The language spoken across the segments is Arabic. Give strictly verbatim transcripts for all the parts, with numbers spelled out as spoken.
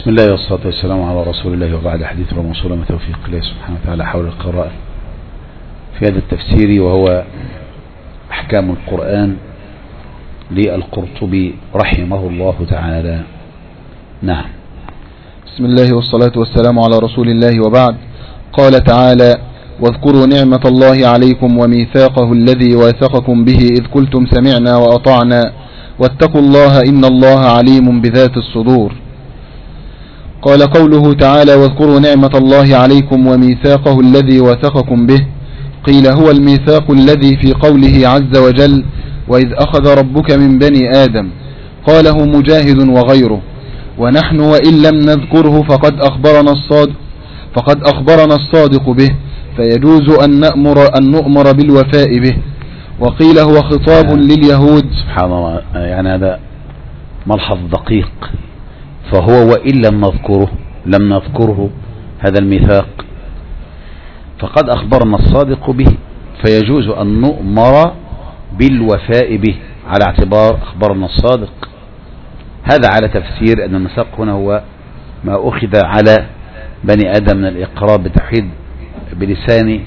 بسم الله والصلاة والسلام على رسول الله وبعد حديث وموصولة من توفيق الله سبحانه وتعالى حول القراءة في هذا التفسير وهو أحكام القرآن للقرطبي رحمه الله تعالى. نعم. بسم الله والصلاة والسلام على رسول الله وبعد. قال تعالى: واذكروا نعمة الله عليكم وميثاقه الذي واثقكم به إذ قلتم سمعنا وأطعنا واتقوا الله إن الله عليم بذات الصدور. قال قوله تعالى: واذكروا نعمة الله عليكم وميثاقه الذي واثقكم به، قيل هو الميثاق الذي في قوله عز وجل: وإذ أخذ ربك من بني آدم، قاله مجاهد وغيره. ونحن وإن لم نذكره فقد أخبرنا الصادق فقد أخبرنا الصادق به، فيجوز أن نأمر أن نؤمر بالوفاء به. وقيل هو خطاب يعني لليهود. سبحان الله، يعني هذا ملحظ دقيق. فهو وإن لم نذكره لم نذكره هذا الميثاق فقد أخبرنا الصادق به، فيجوز أن نؤمر بالوفاء به على اعتبار أخبرنا الصادق. هذا على تفسير أن الميثاق هنا هو ما أخذ على بني آدم من الإقرار بالتوحيد بلسان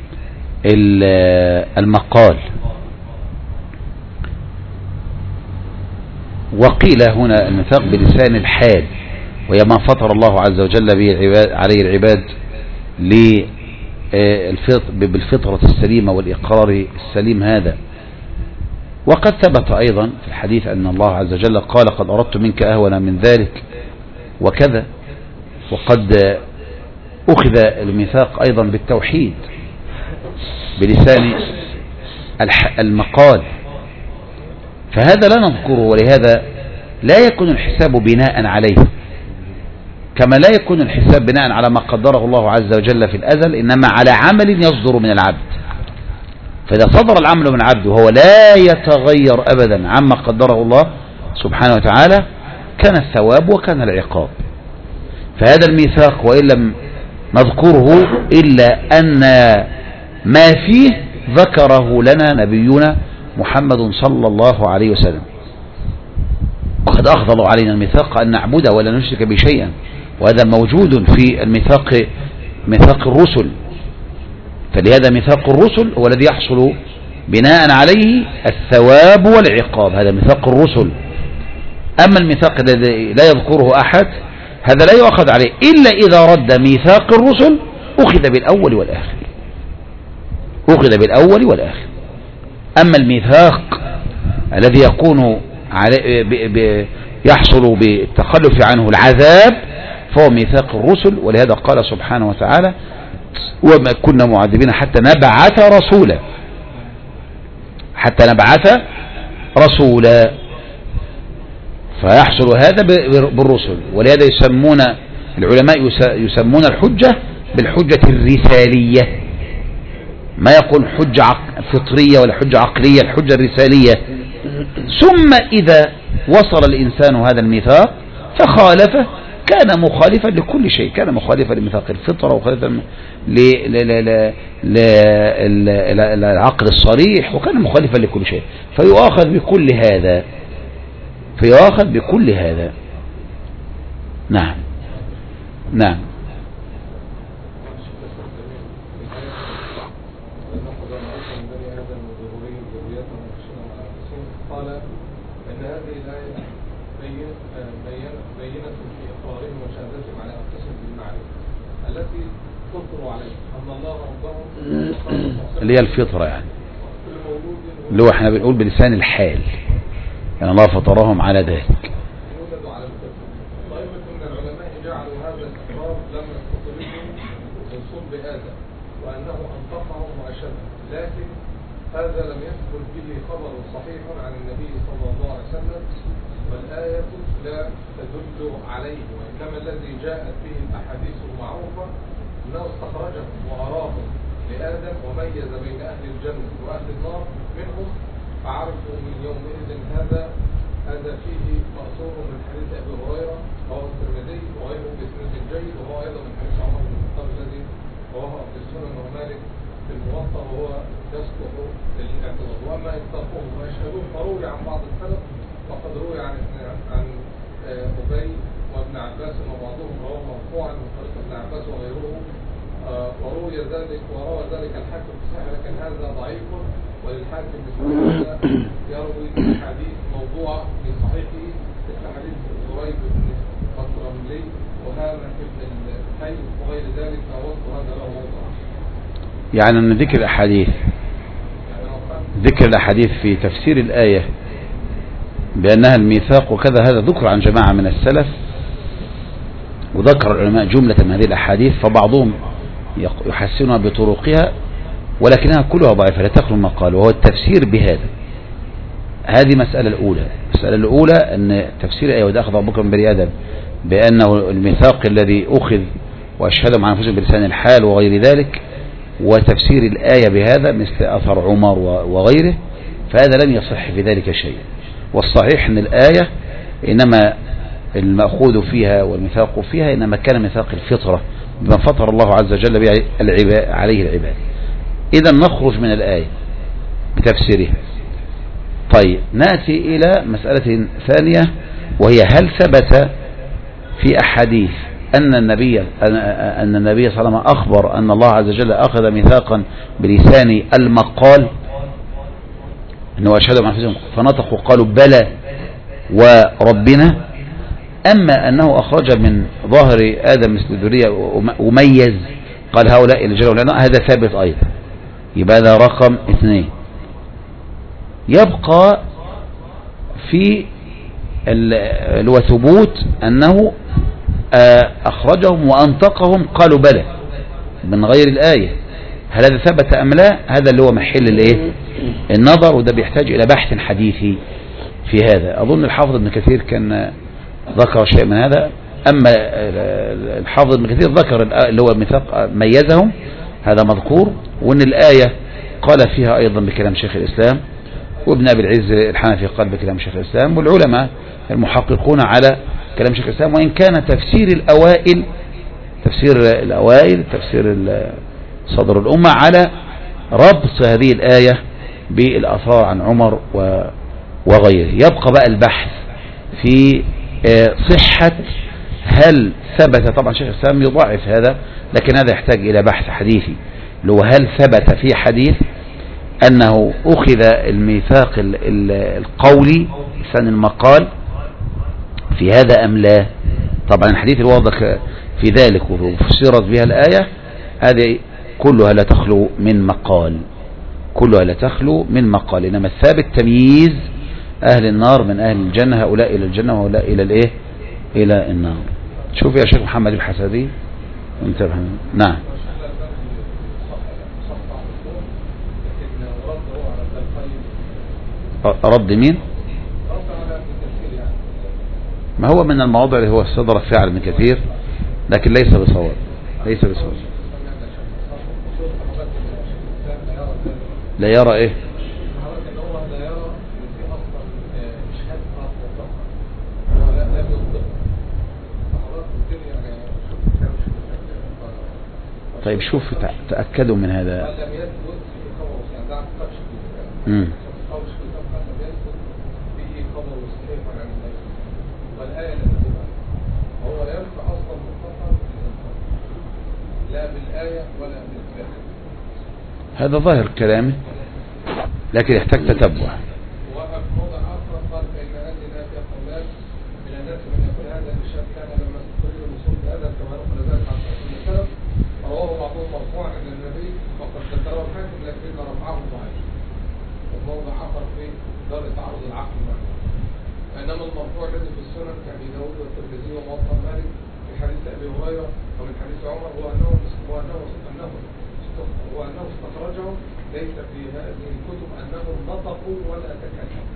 المقال. وقيل هنا الميثاق بلسان الحال، وهي ما فطر الله عز وجل به العباد عليه العباد بالفطرة السليمة والإقرار السليم هذا. وقد ثبت أيضا في الحديث أن الله عز وجل قال: قد أردت منك أهون من ذلك وكذا. وقد أخذ الميثاق أيضا بالتوحيد بلسان المقال، فهذا لا نذكره، ولهذا لا يكون الحساب بناء عليه، كما لا يكون الحساب بناء على ما قدره الله عز وجل في الأزل، إنما على عمل يصدر من العبد. فإذا صدر العمل من العبد وهو لا يتغير أبدا عما قدره الله سبحانه وتعالى كان الثواب وكان العقاب. فهذا الميثاق وإن لم نذكره إلا أن ما فيه ذكره لنا نبينا محمد صلى الله عليه وسلم. وقد أخذ الله علينا الميثاق أن نعبده ولا نشرك به شيئا، وهذا موجود في الميثاق ميثاق الرسل. فلهذا ميثاق الرسل هو الذي يحصل بناء عليه الثواب والعقاب، هذا ميثاق الرسل. أما الميثاق الذي لا يذكره أحد هذا لا يؤخذ عليه إلا إذا رد ميثاق الرسل أخذ بالأول والآخر، أخذ بالأول والآخر. أما الميثاق الذي يكون يحصل بالتخلف عنه العذاب فهو ميثاق الرسل. ولهذا قال سبحانه وتعالى: وما كنا معذبين حتى نبعث رسولا، حتى نبعث رسولا. فيحصل هذا بالرسل. ولهذا يسمون العلماء يسمون الحجة بالحجة الرسالية، ما يكون حجة فطرية ولا حجة عقلية، الحجة الرسالية. ثم إذا وصل الإنسان هذا الميثاق فخالفه كان مخالفا لكل شيء، كان مخالفا لميثاق الفطرة ومخالفا للعقل الصريح، وكان مخالفا لكل شيء، فيؤاخذ بكل هذا فيؤاخذ بكل هذا. نعم نعم. اللي هي الفطرة، يعني اللي هو احنا بنقول بلسان الحال، يعني الله فطرهم على ذلك. لكن هذا لم يثبت به خبر صحيح عن النبي صلى الله عليه وسلم، والآية لا تدل عليه، وإنما الذي جاءت به الأحاديث المعروفة أنه استخرجه وأراه لآدم وميز بين أهل الجنة وأهل النار منهم، فعرفوا من يومئذ هذا هذا فيه مأثور من حديث أبي هريرة وهو الترمذي وغيره بإسناد جيد، وهو أيضا من حديث عمر بن الخطاب الذي رواه في السنن ومالك في الموطأ، وهو يصلح للاعتراض. وأما إطلاقهم ويشهدون فروي عن بعض السلف، وقد روي عن عن أبي وابن عباس وبعضهم رواه مرفوعا من طريق ابن عباس وغيره، آه وروي ذلك وروى ذلك الحاكم في الصحيح، لكن هذا ضعيف، وللحاكم مثل يروي حديث موضوع في صحيحه مثل حديث زريب بن مطرملي وهامة بن الحي وغير ذلك، فوصف هذا له موضوع. يعني أن ذكر الأحاديث ذكر الأحاديث في تفسير الآية بأنها الميثاق وكذا، هذا ذكر عن جماعة من السلف، وذكر العلماء جملة من هذه الأحاديث، فبعضهم يحسنها بطرقها ولكنها كلها ضعيفة لا تخلو ما قال، وهو التفسير بهذا. هذه مسألة الأولى. المسألة الأولى أن تفسير الآية وده أخذ أبو بكر بن بني آدم بأنه الميثاق الذي أخذ وأشهدهم على أنفسهم بلسان الحال وغير ذلك، وتفسير الآية بهذا مثل أثر عمر وغيره، فهذا لم يصح في ذلك شيء. والصحيح أن الآية إنما المأخوذ فيها والميثاق فيها إنما كان ميثاق الفطرة بما فطر الله عز وجل عليه العباد. إذا نخرج من الآية بتفسيرها. طيب نأتي إلى مسألة ثانية، وهي هل ثبت في أحاديث أن النبي أن النبي صلى الله عليه وسلم أخبر أن الله عز وجل أخذ ميثاقا بلسان المقال، أنه أشهدهم على أنفسهم فنطقوا قالوا بلى وربنا، أما أنه أخرج من ظاهر آدم مثل الذرية وميز قال هؤلاء الرجال والعناء، هذا ثابت أيضا. يبقى هذا رقم اثنين. يبقى في اللي هو ثبوت أنه أخرجهم وأنطقهم قالوا بلى من غير الآية، هل هذا ثبت أم لا؟ هذا اللي هو محل الايه النظر، وده بيحتاج إلى بحث حديثي في هذا. أظن الحافظ ابن كثير كان ذكر شيء من هذا، أما الحافظ ابن كثير ذكر اللي هو الميثاق ميزهم، هذا مذكور، وأن الآية قال فيها أيضا بكلام شيخ الإسلام، وابن أبي العز الحنفي قال بكلام شيخ الإسلام، والعلماء المحققون على كلام شيخ الإسلام، وإن كان تفسير الأوائل تفسير الأوائل تفسير صدر الأمة على ربط هذه الآية بالأثار عن عمر وغيره. يبقى بقى البحث في صحة هل ثبت، طبعا شيخ الإسلام يضعف هذا، لكن هذا يحتاج إلى بحث حديثي، اللي هو هل ثبت في حديث أنه أخذ الميثاق القولي لسان المقال في هذا أم لا. طبعا الحديث الواضح في ذلك وفسرت بها الآية هذه كلها لا تخلو من مقال، كلها لا تخلو من مقال، إنما الثابت تمييز أهل النار من أهل الجنة، هؤلاء إلى الجنة وهؤلاء إلى الإيه إلى النار. شوف يا شيخ محمد الحسدي انتبه. نعم. رد مين؟ ما هو من المواضع اللي هو صدر فعل ابن كثير، لكن ليس بصواب، ليس بصواب. لا يرى ايه؟ طيب شوف تأكدوا من هذا. امم والآية لم تبقى هو يرفع أصلا مطلقا لا بالآية ولا بالفعل. هذا ظاهر كلامه لكن يحتاج تتبع. وقف موضع آخر قال فإن هذه الآية قولان من الناس من يقول هذا الشاب كان لما تريد الوصول بهذا كما نقل ذلك عن رسول الله رواه بعضهم مرفوعا عن النبي وقد ذكره الحاكم لكن رفعه ضعيف. وموضع آخر في دار تعارض العقل معه. إنما المرفوع الذي في السنن كأبي داود والترمذي وموطأ مالك في حديث أبي هريرة ومن حديث عمر هو أنه وأنه أنه وأنه استخرجه ليس في هذه الكتب أنهم نطقوا ولا تكلموا.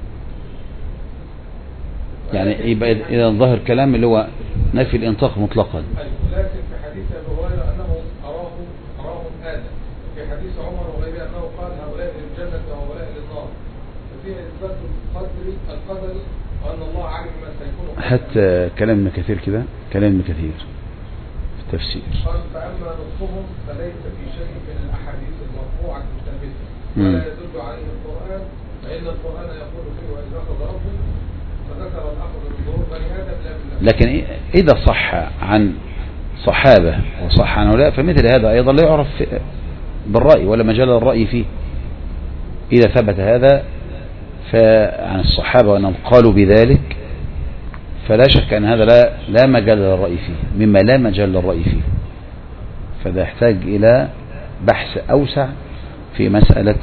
يعني يبقى إذا ظهر كلام اللي هو نفي الإنطاق مطلقا. لكن في حديث أبي هريرة أنه أراه أراهم آدم، في حديث عمر وغيره أنه قال هؤلاء للجنة وهؤلاء للنار، ففيه إثبات القدر القدر وأن الله علم ما سيكون. حتى كلام ابن كثير كده، كلام ابن كثير في التفسير. قال فأما نصفهم فليس في شيء من الأحاديث المرفوعة الثابتة ولا يدل عليه القرآن، فإن القرآن يقول فيه وإذ أخذ ربك فذكر الأخذ بالظهور بني آدم لا بالله. لكن إذا صح عن صحابة وصح عن هؤلاء فمثل هذا أيضا لا يعرف بالرأي ولا مجال الرأي فيه. إذا ثبت هذا فعن الصحابة وأنهم قالوا بذلك فلا شك أن هذا لا, لا مجال للرأي فيه، مما لا مجال للرأي فيه. فده يحتاج إلى بحث أوسع في مسألة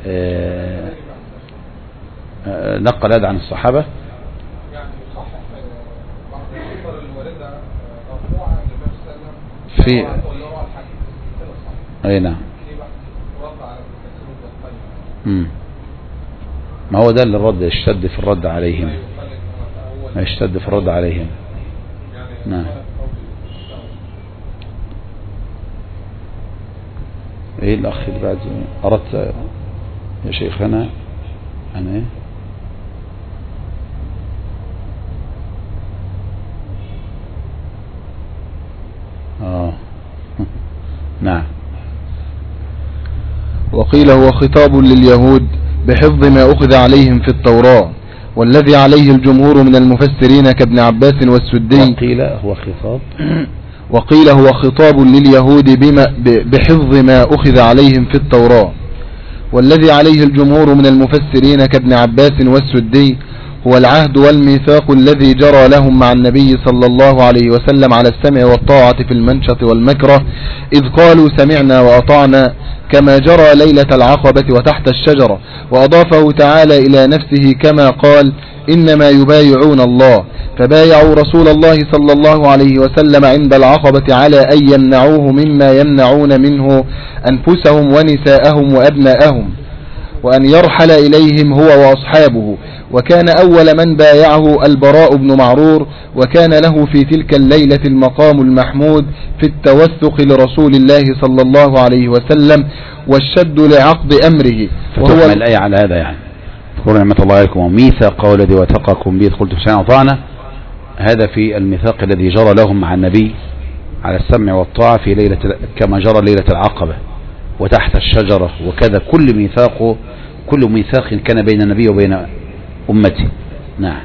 نقل هذا عن الصحابة. يعني صحح بعض الصور الواردة مرفوعة للنبي صلى الله عليه وسلم في واللي هو الحديث. أي نعم. رد على الكثير والطيب. امم ما هو ده اللي الرد يشتد في الرد عليهم، ما يشتد في الرد عليهم. نعم. ايه الاخ اللي بعد اردت يا شيخنا عن ايه؟ اه نعم. وقيل هو خطاب لليهود بحفظ ما أخذ عليهم في التوراة، والذي عليه الجمهور من المفسرين كابن عباس والسدي. وقيل هو خطاب وقيل هو خطاب لليهود بما بحفظ ما أخذ عليهم في التوراة، والذي عليه الجمهور من المفسرين كابن عباس والسدي هو العهد والميثاق الذي جرى لهم مع النبي صلى الله عليه وسلم على السمع والطاعة في المنشط والمكره، إذ قالوا سمعنا وأطعنا كما جرى ليلة العقبة وتحت الشجرة. وأضافه تعالى إلى نفسه كما قال إنما يبايعون الله، فبايعوا رسول الله صلى الله عليه وسلم عند العقبة على أن يمنعوه مما يمنعون منه أنفسهم ونساءهم وأبناءهم، وأن يرحل إليهم هو وأصحابه. وكان أول من بايعه البراء بن معرور، وكان له في تلك الليلة المقام المحمود في التوثق لرسول الله صلى الله عليه وسلم والشد لعقد أمره. وهو الآية على هذا يعني اذكروا نعمة الله عليكم وميثاقه الذي وثقكم به قلتم سمعنا وأطعنا. هذا في الميثاق الذي جرى لهم مع النبي على السمع والطاعة في ليلة كما جرى ليلة العقبة وتحت الشجرة وكذا. كل ميثاق كل ميثاق كان بين النبي وبين أمتي. نعم.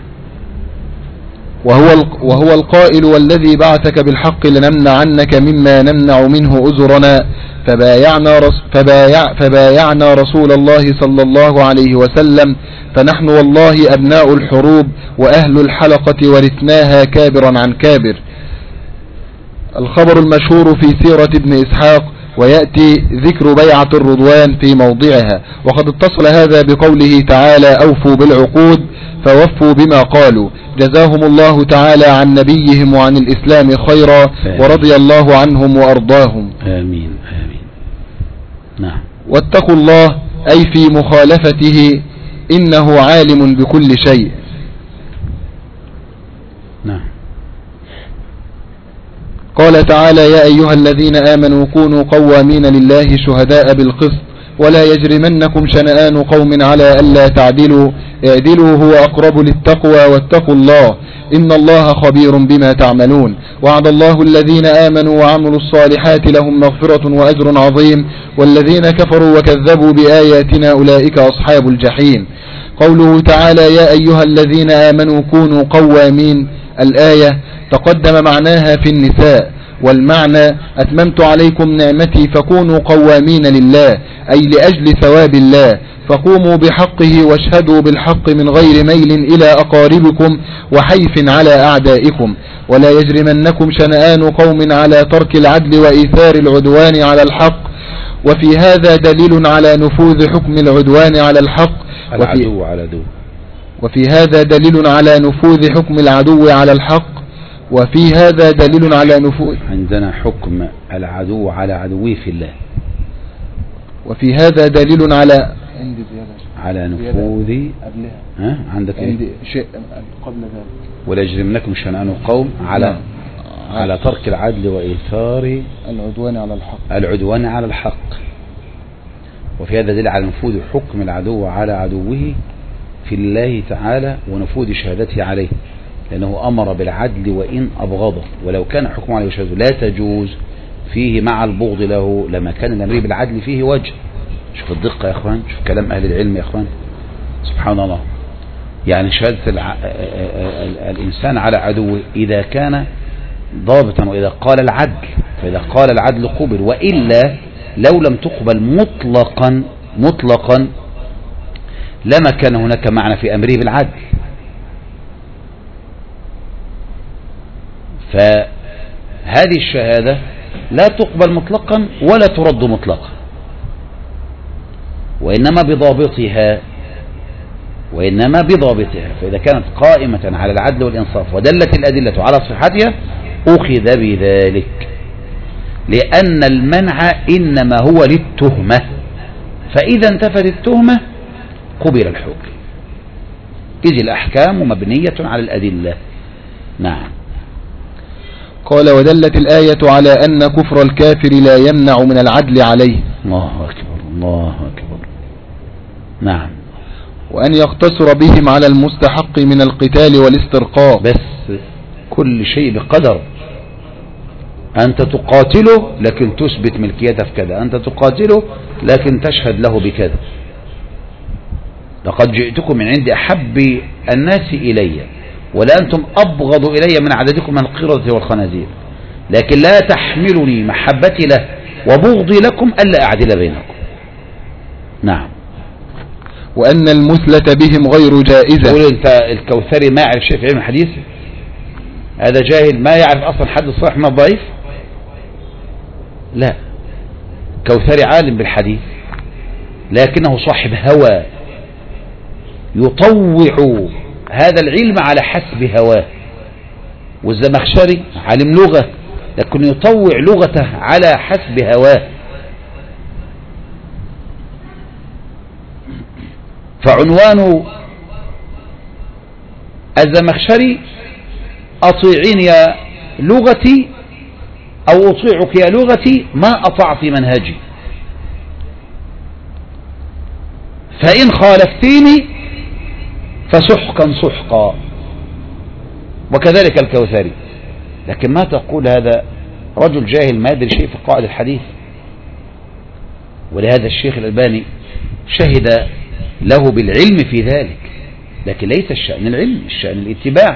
وهو وهو القائل والذي بعثك بالحق لنمنعنك مما نمنع منه أزرنا، فبايعنا, رس فبايع فبايعنا رسول الله صلى الله عليه وسلم، فنحن والله أبناء الحروب وأهل الحلقة ورثناها كابرا عن كابر. الخبر المشهور في سيرة ابن إسحاق، ويأتي ذكر بيعة الرضوان في موضعها. وقد اتصل هذا بقوله تعالى أوفوا بالعقود فوفوا بما قالوا، جزاهم الله تعالى عن نبيهم وعن الإسلام خيرا ورضي الله عنهم وأرضاهم. آمين آمين. نعم. واتقوا الله أي في مخالفته إنه عالم بكل شيء. نعم. قال تعالى يا أيها الذين آمنوا كونوا قوامين لله شهداء بالقسط ولا يجرمنكم شنآن قوم على ألا تعدلوا اعدلوا هو أقرب للتقوى واتقوا الله إن الله خبير بما تعملون. وعد الله الذين آمنوا وعملوا الصالحات لهم مغفرة وأجر عظيم والذين كفروا وكذبوا بآياتنا أولئك أصحاب الجحيم. قوله تعالى يا أيها الذين آمنوا كونوا قوامين، الآية تقدم معناها في النساء، والمعنى أتممت عليكم نعمتي فكونوا قوامين لله أي لأجل ثواب الله، فقوموا بحقه واشهدوا بالحق من غير ميل إلى أقاربكم وحيف على أعدائكم. ولا يجرمنكم شنآن قوم على ترك العدل وإيثار العدوان على الحق، وفي هذا دليل على نفوذ حكم العدوان على الحق العدو على عدو وفي هذا دليل على نفوذ حكم العدو على الحق وفي هذا دليل على نفوذ عندنا حكم العدو على عدوه في الله. وفي هذا دليل على على نفوذ ها عندك ايه شيء قبل ذلك ولا يجرمنكم شنآن قوم على لا. على ترك العدل وإيثار العدوان على الحق العدوان على الحق. وفي هذا دليل على نفوذ حكم العدو على عدوه في الله تعالى ونفوذ شهادته عليه، لأنه أمر بالعدل وإن أبغضه، ولو كان حكم عليه وشهادته لا تجوز فيه مع البغض له لما كان الأمر بالعدل فيه وجه. شوف الدقة يا أخوان، شوف كلام أهل العلم يا أخوان، سبحان الله. يعني شهادة الع... الإنسان على عدوه إذا كان ضابطا، وإذا قال العدل، فإذا قال العدل قبل، وإلا لو لم تقبل مطلقا مطلقا لما كان هناك معنى في أمره بالعدل. فهذه الشهادة لا تقبل مطلقا ولا ترد مطلقا، وإنما بضابطها وإنما بضابطها فإذا كانت قائمة على العدل والإنصاف ودلت الأدلة على صحتها أخذ بذلك، لأن المنع إنما هو للتهمة، فإذا انتفت التهمة قبل الحكم، إذ الأحكام مبنية على الأدلة. نعم. قال: ودلت الآية على أن كفر الكافر لا يمنع من العدل عليه. الله أكبر الله أكبر. نعم. وأن يقتصر بهم على المستحق من القتال والاسترقاق. بس كل شيء بقدر. أنت تقاتله لكن تثبت ملكيته في كذا، أنت تقاتله لكن تشهد له بكذا. لقد جئتكم من عند أحب الناس إلي ولأنتم أبغض إلي من عددكم من القردة والخنازير، لكن لا تحملني محبتي له وبغضي لكم ألا أعدل بينكم. نعم. وأن المثلة بهم غير جائزة. تقول أنت الكوثري ما يعرف شيء في علم الحديث، هذا جاهل ما يعرف أصلا حد الصحيح من الضعيف. لا، كوثري عالم بالحديث لكنه صاحب هوى يطوع هذا العلم على حسب هواه، والزمخشري عالم لغة لكن يطوع لغته على حسب هواه. فعنوان الزمخشري أطيعين يا لغتي أو أطيعك يا لغتي ما أطعت منهجي، فإن خالفتيني فسحقا سحقا. وكذلك الكوثري. لكن ما تقول هذا رجل جاهل ما يدري شيء في قواعد الحديث. ولهذا الشيخ الألباني شهد له بالعلم في ذلك، لكن ليس الشأن العلم، الشأن الاتباع.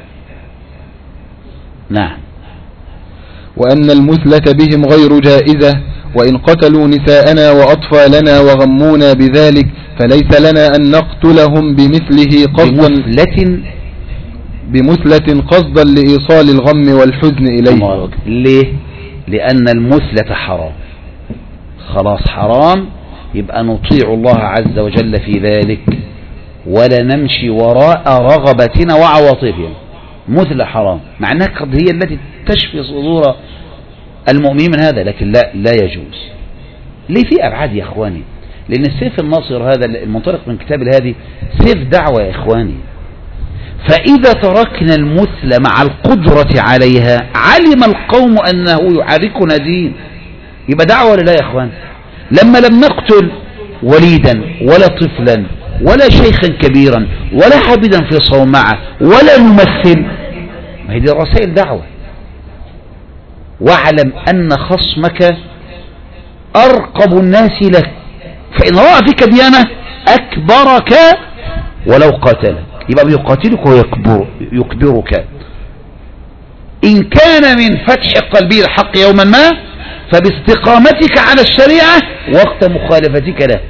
نعم. وأن المثلة بهم غير جائزة، وإن قتلوا نساءنا وأطفالنا وغمونا بذلك فليس لنا أن نقتلهم بمثله قصدا بمثلة بمثلة قصدا لإيصال الغم والحزن إليه. ليه؟ لأن المثلة حرام، خلاص حرام، يبقى نطيع الله عز وجل في ذلك ولا نمشي وراء رغبتنا وعواطفنا. مثلة حرام معناها قد هي التي تشفي صدور المؤمنين من هذا، لكن لا لا يجوز. ليه؟ في أبعاد يا إخواني، لأن السيف الناصر هذا المنطلق من كتاب الهادي سيف دعوة يا إخواني. فإذا تركنا المثلة مع القدرة عليها علم القوم أنه يحركنا دين، يبقى دعوة ولا لا يا إخواني؟ لما لم نقتل وليدا ولا طفلا ولا شيخا كبيرا ولا حبيدا في صومعة ولا نمثل، ما هي دي رسائل دعوة. واعلم أن خصمك أرقب الناس لك، فإن رأى فيك ديانة أكبرك ولو قاتلك، يبقى بيقاتلك ويكبرك. إن كان من فتح قلبه الحق يوما ما فباستقامتك على الشريعة وقت مخالفتك له.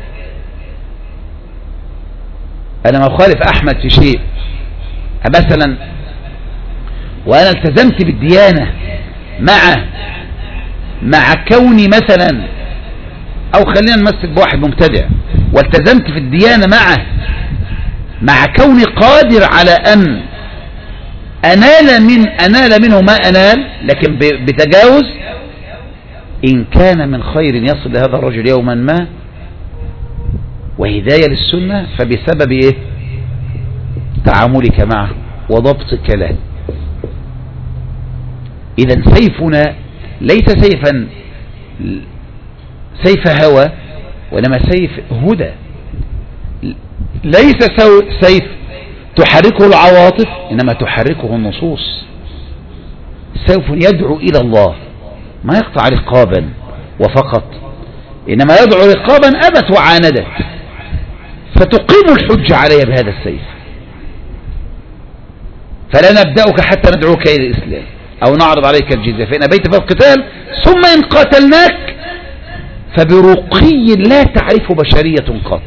أنا ما أخالف أحمد في شيء مثلا وأنا التزمت بالديانة مع مع كوني مثلا، أو خلينا نمسك بواحد مبتدع والتزمت في الديانة معه مع كوني قادر على أن أنال من أنال منه ما أنال، لكن بتجاوز. إن كان من خير يصل لهذا الرجل يوما ما وهداية للسنة فبسبب إيه؟ تعاملك معه وضبطك له. إذا سيفنا ليس سيفا سيف هوى وإنما سيف هدى، ليس سيف تحركه العواطف إنما تحركه النصوص. سيف يدعو إلى الله ما يقطع رقابا وفقط، إنما يدعو رقابا أبت وعاندت فتقيم الحج عليها بهذا السيف. فلا نبدأك حتى ندعوك إلى الإسلام أو نعرض عليك الجزية، فإن أبيت فالقتال ثم إن قاتلناك فبرقي لا تعرف بشرية قط.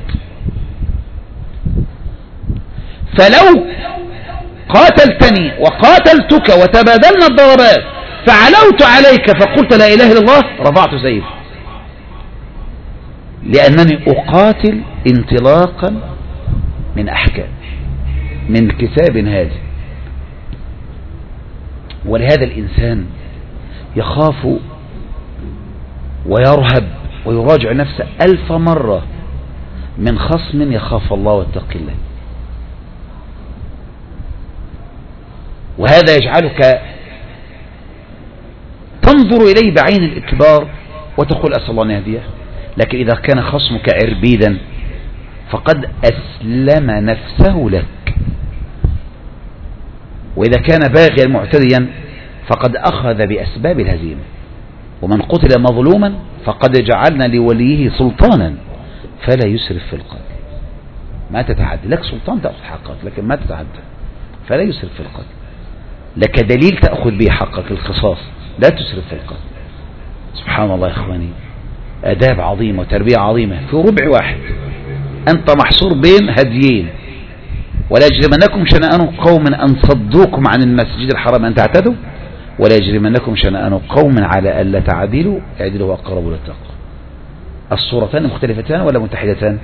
فلو قاتلتني وقاتلتك وتبادلنا الضربات فعلوت عليك فقلت لا إله إلا الله رفعت سيفي، لأنني أقاتل انطلاقا من أحكام من كتاب هادي. ولهذا الإنسان يخاف ويرهب ويراجع نفسه ألف مرة من خصم يخاف الله واتقي الله. وهذا يجعلك تنظر إليه بعين الإكبار وتقول أسأل الله أن يهديه. لكن إذا كان خصمك عربيدا فقد أسلم نفسه لك، وإذا كان باغيا معتديا فقد أخذ بأسباب الهزيمة. ومن قتل مظلوما فقد جعلنا لوليه سلطانا فلا يسرف في القتل. ما تتعدى، لك سلطان تأخذ حقك لكن ما تتعدى، فلا يسرف في القتل. لك دليل تأخذ به حقك القصاص، لا تسرف في القتل. سبحان الله يا إخواني، آداب عظيمة وتربية عظيمة في ربع واحد. أنت محصور بين هديين: ولا يجرمنكم شنآن قوم أن صدوكم عن المسجد الحرام أن تعتدوا، ولا يجرمنكم شنآن قوم على ألا تعدلوا اعدلوا أقرب للتقوى. الصورتان مختلفتان ولا متحدتان؟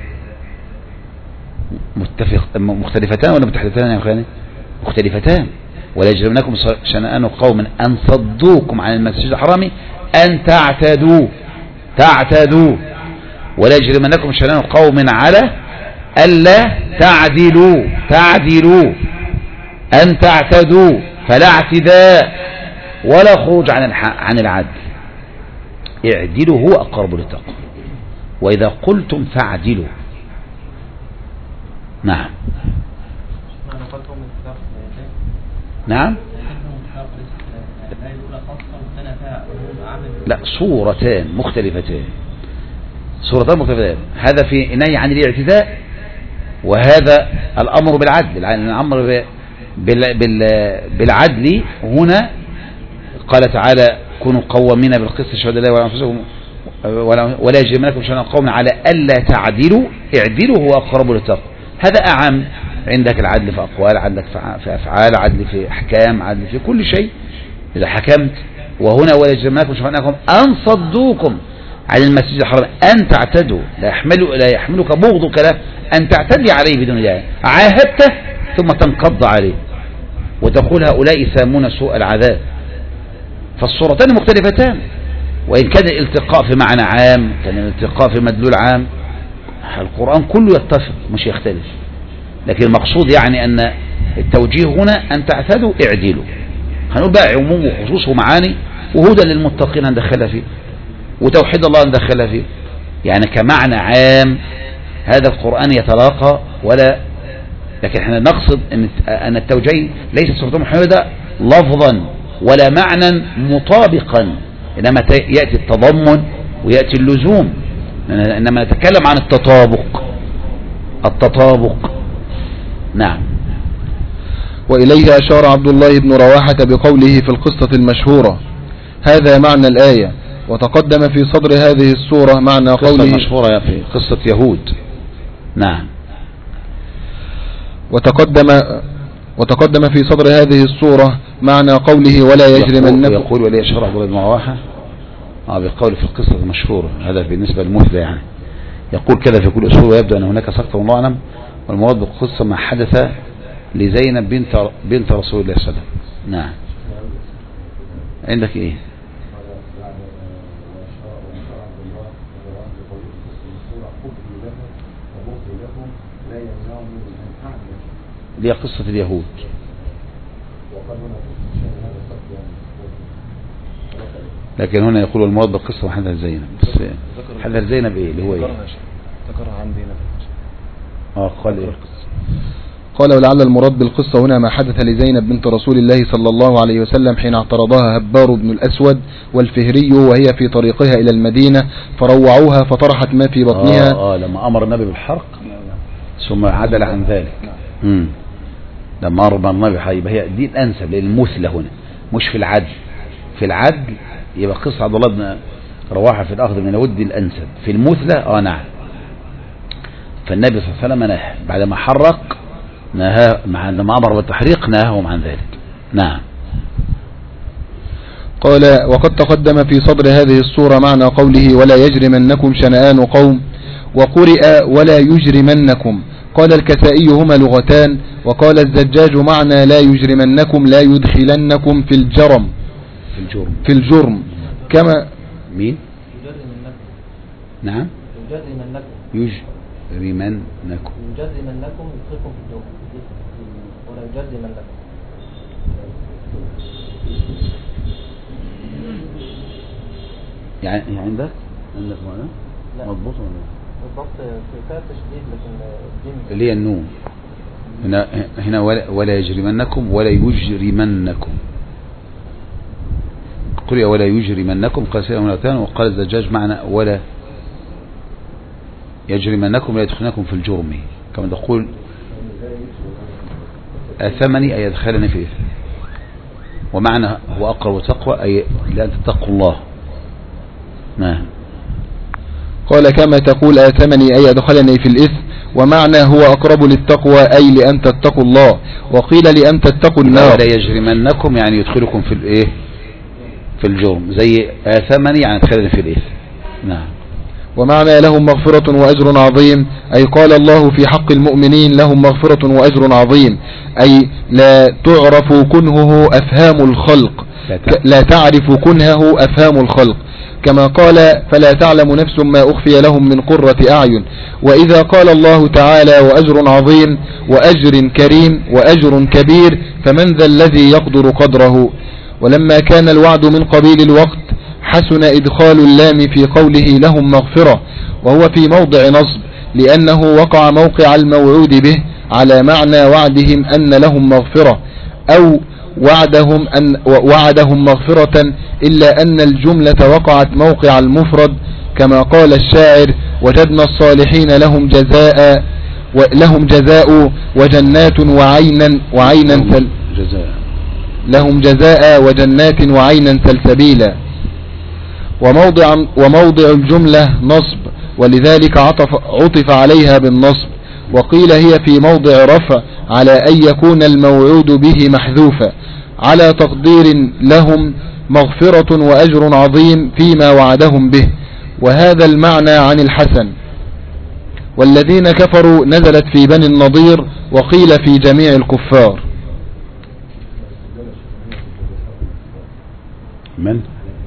متفق مختلفتان ولا متحدتان يا أخواني؟ مختلفتان. ولا يجرمنكم شنآن قوم أن صدوكم عن المسجد الحرام أن تعتدوا تعتدوا ولا يجرمنكم شنآن قوم على ألا تعدلوا تعدلوا أن تعتدوا، فلا اعتداء ولا خروج عن عن العدل. اعدلوا هو أقرب للتقوى، وإذا قلتم فاعدلوا. نعم نعم لا، صورتان مختلفتان صورتان مختلفتان. هذا في نهي عن الاعتداء، وهذا الأمر بالعدل. الأمر بالعدل هنا قال تعالى: كونوا قوامين بالقسط شهداء لله ولا أنفسكم ولا يجرمنكم شنآن قوم على ألا تعدلوا اعدلوا هو أقرب للتقوى. هذا أعم. عندك العدل في أقوال، عندك في أفعال، عدل في أحكام، عدل في كل شيء إذا حكمت. وهنا ولا يجرمنكم شنآن قوم أن صدوكم عن المسجد الحرام أن تعتدوا، لا يحمل لا يحملك بغضك له أن تعتدي عليه بدون داعي. عاهدته ثم تنقض عليه وتقول هؤلاء سامون سوء العذاب. فالصورتان مختلفتان، وإن كان الالتقاء في معنى عام، كان الالتقاء في مدلول عام، القرآن كله يتفق مش يختلف. لكن المقصود يعني أن التوجيه هنا أن تعتدوا اعدلوا. هنقول بقى عموم وخصوص ومعاني، وهدى للمتقين هندخلها فيه، وتوحيد الله هندخلها فيه. يعني كمعنى عام هذا القرآن يتلاقى، ولا لكن احنا نقصد ان ان التوجيه ليس صورة محمدة لفظا ولا معنى مطابقا، انما يأتي التضمن ويأتي اللزوم. انما نتكلم عن التطابق التطابق نعم. وإليه أشار عبد الله بن رواحة بقوله في القصة المشهورة: هذا معنى الآية. وتقدم في صدر هذه السورة معنى قوله مشهورة في قصة يهود. نعم. وتقدم وتقدم في صدر هذه السورة معنى قوله ولا يجرمنكم. يقول ولي أشار عبد الله بن رواحة آه بقول في القصة المشهورة. هذا بالنسبة للمثلى يعني يقول كذا في كل أسلوب، ويبدو أن هناك سقط والله أعلم. والمراد بالقصة ما حدث لزينب بنت بنت رسول الله صلى الله عليه وسلم. نعم. عندك إيه؟ دي قصة اليهود. لكن هنا يقول المراد بالقصة وحدث زينب. بس حدث زينب ايه اللي هو ايه؟ ذكرها عندنا. اه قال ايه؟ قال: ولعل المراد بالقصة هنا ما حدث لزينب بنت رسول الله صلى الله عليه وسلم حين اعترضها هبار بن الأسود والفهري وهي في طريقها إلى المدينة فروعوها فطرحت ما في بطنها. آه, آه لما أمر النبي بالحرق ثم عدل عن ذلك. مم. لما أربع النبي يبقى هي دي الأنسب، لأن المثلى هنا مش في العدل. في العدل يبقى قصة عبد الله بن رواحة في الأخذ من الود الأنسب. في المثلى اه نعم. فالنبي صلى الله عليه وسلم نهى بعد ما حرق، نهى عندما أمر بالتحريق نهاهم عن ذلك. نعم. قال وقد تقدم في صدر هذه الصورة معنى قوله ولا يجرمنكم شنآن قوم، وقرئ ولا يجرمنكم. قال الكسائي هما لغتان، وقال الزجاج معنى لا يجرمنكم لا يدخلنكم في الجرم في الجرم في الجرم كما مين نعم يجرمنكم يجرمنكم يجرمنكم يدخلكم في الجرم ولا يجرمنكم. يعني يعني عندك عندك معنى مضبوط ولا بالضبط فيها تشديد، لكن الجيم اللي هي النون هنا هنا ولا, ولا يجرمنكم ولا يجرمنكم. قل ولا يجرمنكم قال سيدنا ملتان، وقال الزجاج معنى ولا يجرمنكم لا يدخلنكم في الجرم، كما تقول أثمني أي يدخلني في إثم. ومعنى هو أقرب تقوى أي لا تتقوا الله. نعم. قال كما تقول آثمني أي أدخلني في الإثم، ومعنى هو أقرب للتقوى أي لأن تتقوا الله، وقيل لأن تتقوا النار. ولا يجرمنكم يعني يدخلكم في الإيه في الجرم، زي آثمني يعني يدخلني في الإثم. نعم. ومعنى لهم مغفرة وأجر عظيم أي قال الله في حق المؤمنين لهم مغفرة وأجر عظيم، أي لا تعرف كنهه أفهام الخلق، لا تعرف كنهه أفهام الخلق، كما قال فلا تعلم نفس ما أخفي لهم من قرة أعين. وإذا قال الله تعالى وأجر عظيم وأجر كريم وأجر كبير فمن ذا الذي يقدر قدره. ولما كان الوعد من قبيل الوقت حسن إدخال اللام في قوله لهم مغفرة، وهو في موضع نصب لأنه وقع موقع الموعود به على معنى وعدهم أن لهم مغفرة، أو وعدهم أن وعدهم مغفرة، إلا أن الجملة وقعت موقع المفرد كما قال الشاعر وجدنا الصالحين لهم جزاء لهم جزاء وجنات وعينا وعينا سل لهم جزاء وجنات وعينا سلسبيلا. وموضع وموضع الجملة نصب، ولذلك عطف عطف عليها بالنصب. وقيل هي في موضع رفع على أن يكون الموعود به محذوفا على تقدير لهم مغفرة وأجر عظيم فيما وعدهم به، وهذا المعنى عن الحسن. والذين كفروا نزلت في بني النضير، وقيل في جميع الكفار. من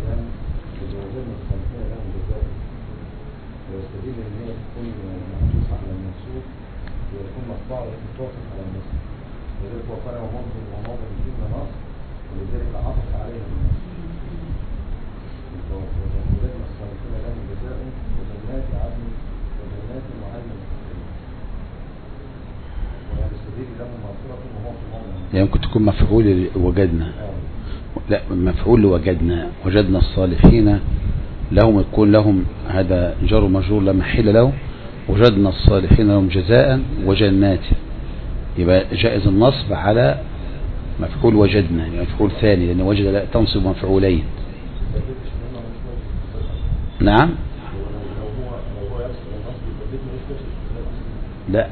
يعني ممكن تكون مفعول وجدنا، لا مفعول وجدنا وجدنا الصالحين لهم يكون لهم هذا جار مجرور لا محل له، وجدنا الصالحين لهم جزاء وجنات، يبقى جائز النصب على مفعول وجدنا، يعني مفعول ثاني لأن وجد لا تنصب مفعولين. نعم لا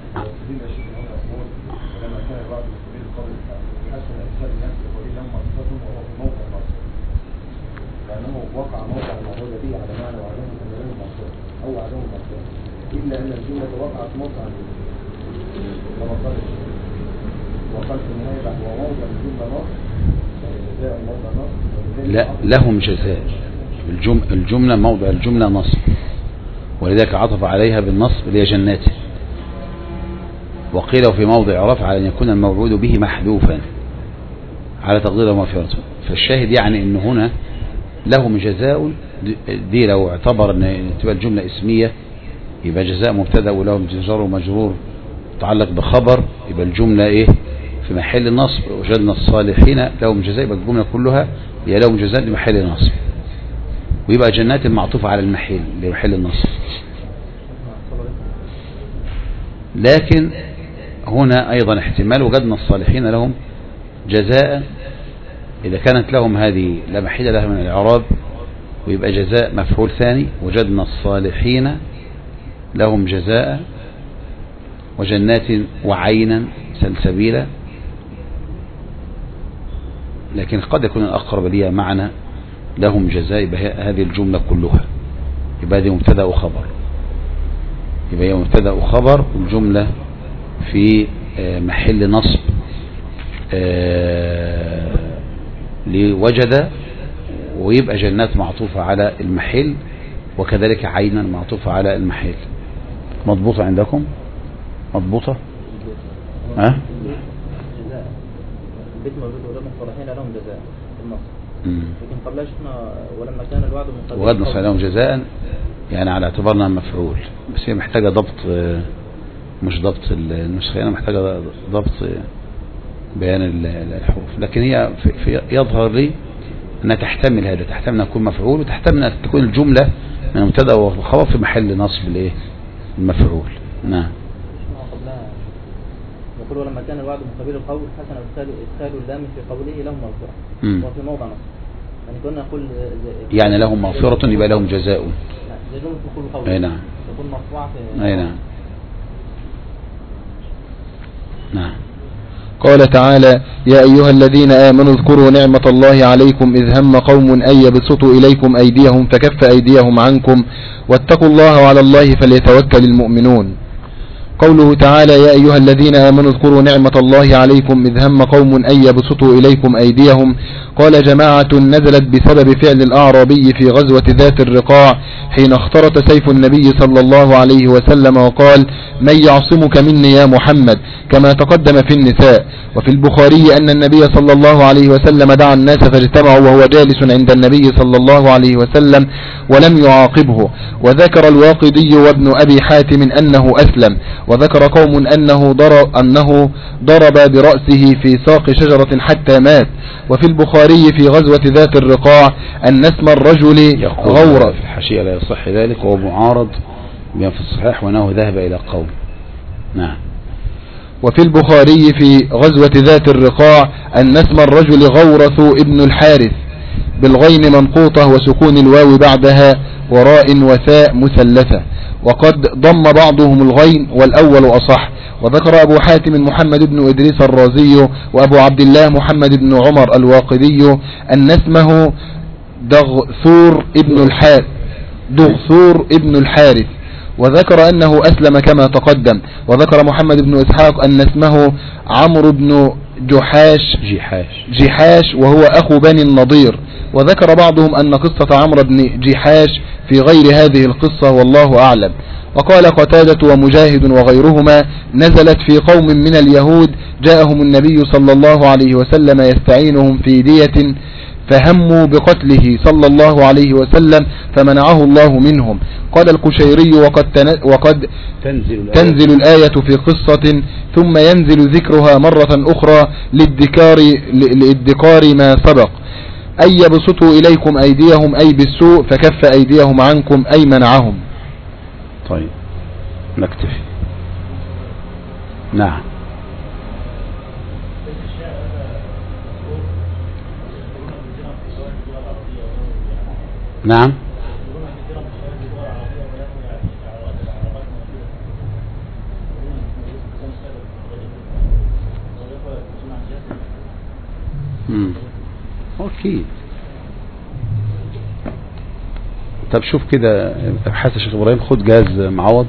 وقع موقع الموعود به على معنى وعدهم أنهم مغفرة أو وعدهم مغفرة، إلا أن الجملة وقعت موقع كما قال وقال في النهاية وموضع الجملة نص جزاء موضع نص. لا لهم جزاء، الجم الجملة موضع الجملة نصب، ولذلك عطف عليها بالنصب اللي هي جناته. وقيل في موضع رفع على أن يكون الموعود به محذوفا على تقدير مغفرته. فالشاهد يعني أن هنا لهم جزاء دي لو اعتبر ان تبقى الجملة اسمية يبقى جزاء مبتدا ولهم جزار ومجرور متعلق بخبر، يبقى الجملة ايه في محل النصب. وجدنا الصالحين لهم جزاء، يبقى الجملة كلها هي لهم جزاء لمحل النصب، ويبقى جنات المعطوفة على المحل لمحل النصب. لكن هنا أيضا احتمال وجدنا الصالحين لهم جزاء، إذا كانت لهم هذه لا محيد لها من الإعراب ويبقى جزاء مفعول ثاني. وجدنا الصالحين لهم جزاء وجنات وعينا سلسبيلا، لكن قد يكون الأقرب لي معنى لهم جزاء، يبقى هذه الجملة كلها يبقى هذه مبتدأ وخبر، يبقى هي مبتدأ وخبر والجملة في محل نصب لوجد، ويبقى جنات معطوفة على المحل، وكذلك عينا معطوفة على المحل. مضبوطة عندكم؟ مضبوطة؟ ها؟ جزاء البيت موجود ولما الصالحين لهم جزاء النصر، لكن قبلها شفنا ولما كان الوعد من قبل وغد نصر لهم جزاء، يعني على اعتبارنا مفعول، بس هي محتاجة ضبط، مش ضبط النسخة، أنا محتاجة ضبط بيان الحروف، لكن هي في في يظهر لي أنها تحتمل هذا، تحتمل أن تكون مفعول، وتحتمل أن تكون الجملة من المبتدأ والخبر في محل نصب الايه المفعول. نعم. يقول ولما كان الوعد من قبيل القول حسن ادخال ادخال اللام في قوله لهم مغفرة، وفي موضع نصب يعني كنا نقول يعني لهم مغفرة يبقى لهم جزاء. زي جملة مقول القول. أي نعم. تكون مرفوعة في. أي نعم. نعم. قال تعالى: يا أيها الذين آمنوا اذكروا نعمة الله عليكم إذ هم قوم أن يبسطوا إليكم أيديهم فكف أيديهم عنكم واتقوا الله وعلى الله فليتوكل المؤمنون. قوله تعالى: يا أيها الذين آمنوا اذكروا نعمة الله عليكم إذ هم قوم أن يبسطوا إليكم أيديهم. قال جماعة: نزلت بسبب فعل الأعرابي في غزوة ذات الرقاع حين اخترط سيف النبي صلى الله عليه وسلم وقال: من يعصمك مني يا محمد، كما تقدم في النساء. وفي البخاري أن النبي صلى الله عليه وسلم دعا الناس فاجتمعوا وهو جالس عند النبي صلى الله عليه وسلم ولم يعاقبه. وذكر الواقدي وابن أبي حاتم أنه أسلم. وذكر قوم أنه ضرب, أنه ضرب برأسه في ساق شجرة حتى مات. وفي البخاري في غزوة ذات الرقاع أن اسم الرجل غورة. في الحاشية لا يصح ذلك وهو معارض بما في الصحيح وأنه ذهب إلى قوم. نعم. وفي البخاري في غزوة ذات الرقاع أن اسم الرجل غورث ابن الحارث بالغين منقوطة وسكون الواو بعدها وراء وثاء مثلثة، وقد ضم بعضهم الغين والأول أصح. وذكر أبو حاتم محمد بن إدريس الرازي وأبو عبد الله محمد بن عمر الواقدي أن اسمه دغثور ابن الحارث دغثور ابن الحارث وذكر أنه أسلم كما تقدم. وذكر محمد بن إسحاق أن اسمه عمرو بن جحاش جحاش جحاش وهو أخو بني النضير. وذكر بعضهم أن قصة عمرو بن جحاش في غير هذه القصة والله أعلم. وقال قتادة ومجاهد وغيرهما: نزلت في قوم من اليهود جاءهم النبي صلى الله عليه وسلم يستعينهم في دية فهموا بقتله صلى الله عليه وسلم فمنعه الله منهم. قال القشيري: وقد, وقد تنزل, تنزل الآية في قصة ثم ينزل ذكرها مرة أخرى للذكار, للذكار ما سبق، أي يبسطوا إليكم أيديهم أي بالسوء فكف أيديهم عنكم أي منعهم. طيب نكتفي. نعم. نعم. امم اكيد. طب شوف كده ابحاث يا شيخ ابراهيم، خد جهاز معوض.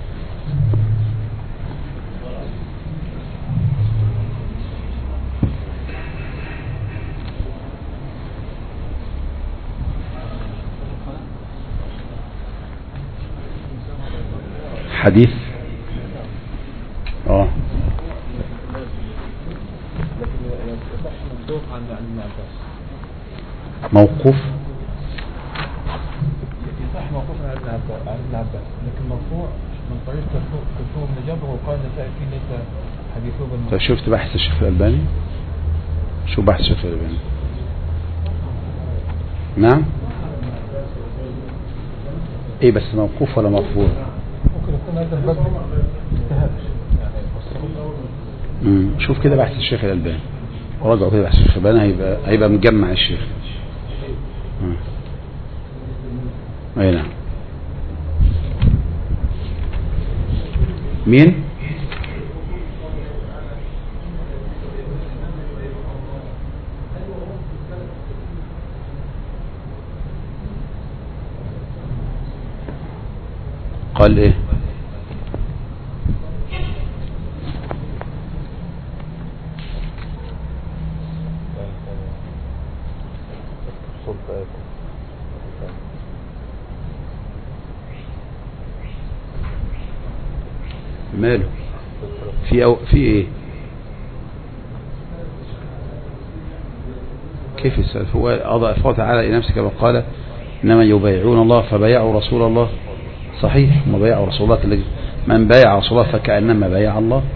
حديث اه موقوف يصح موقوف عن ابن عباس، لكن مرفوع من طريق كلثوم بن جبر وقال نسائي فيه ليس حديثه بالمرفوع. طيب شفت بحث الشيخ الألباني؟ شو بحث الشيخ الألباني؟ نعم. ايه بس موقوف ولا مرفوع؟ ممكن يكون هذا الباب اجتهاد يعني شوف كده بحث الشيخ الألباني وراجعوا كده بحث الشيخ الألباني هيبقى هيبقى مجمع الشيخ. اي نعم. مين؟ قال ايه؟ ماله في أو في ايه؟ كيف السلف؟ هو أضع الله تعالى إلى نفسك وقال إنما يبايعون الله فبايعوا رسول الله. صحيح، ما بايعوا رسول الله. من بايع رسول الله فكأنما بايع الله.